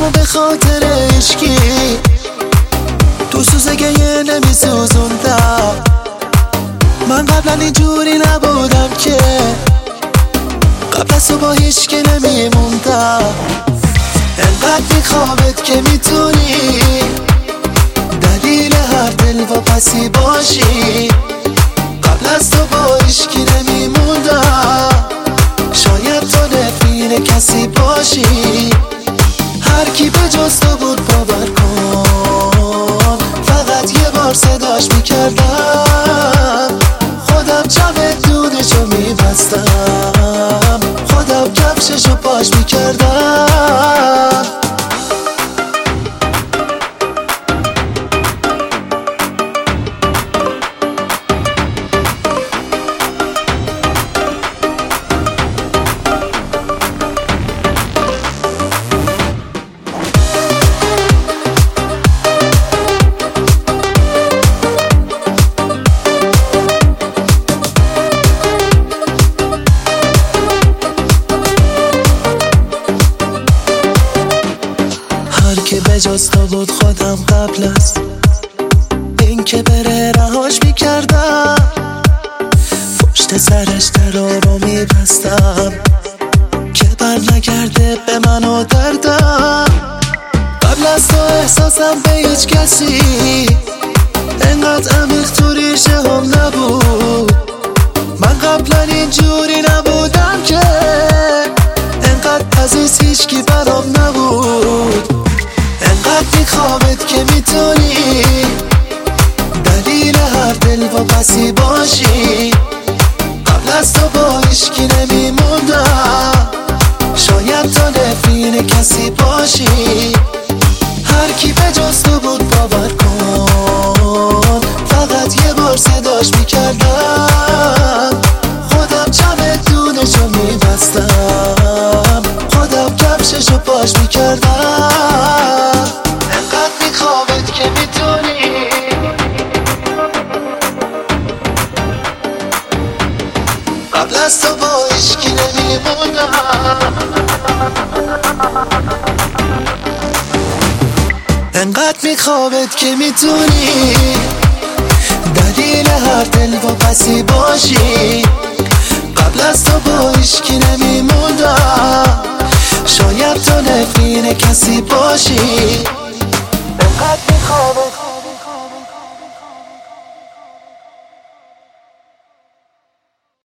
منو به خاطر عشقی تو سوزگه نمی سوزوندم. من قبلا اینجوری نبودم که قبل از تو با هیچکی نمیموندم. انقدر میخوامت که میتونی دلیل هر دل و پسی باشی. قبل از تو با هیچکی نمیموندم. شاید تو نفرین کسی باشی. هر کی به جز تو بود باور کن، فقط یه بار صداش میکردم. خودم چمدونشو میبستم، خودم کفششو پاش میکردم. که به جز تو بود خودم قبل از این که بره رهاش میکردم. پشت سرش درا رو میبستم که بر نگرده به من و دردم. قبل از تو احساسم به هیچ کسی انقدر عمیق تو ریشه هم نبود. من قبلا اینجوری نبودم که انقدر عزیز هیچکی برام نبود. انقدر میخوامت که میتونی دلیل هر دل و پسی باشی. قبل از تو با هیچکی نمیموندم. شاید تو نفرین کسی باشی. هر کی به جز تو بود باور کن، فقط یه بار صداش میکردم. خودم چمدونشو میبستم، خودم کفششو پاش میکردم. که میتونی قبل از تو با عشقی نمیموندم. انقدر میخوابت که میتونی دلیل هر دل و پسی باشی. قبل از تو با عشقی نمیموندم. شاید تو نفرین کسی باشی. انقدر میخوابت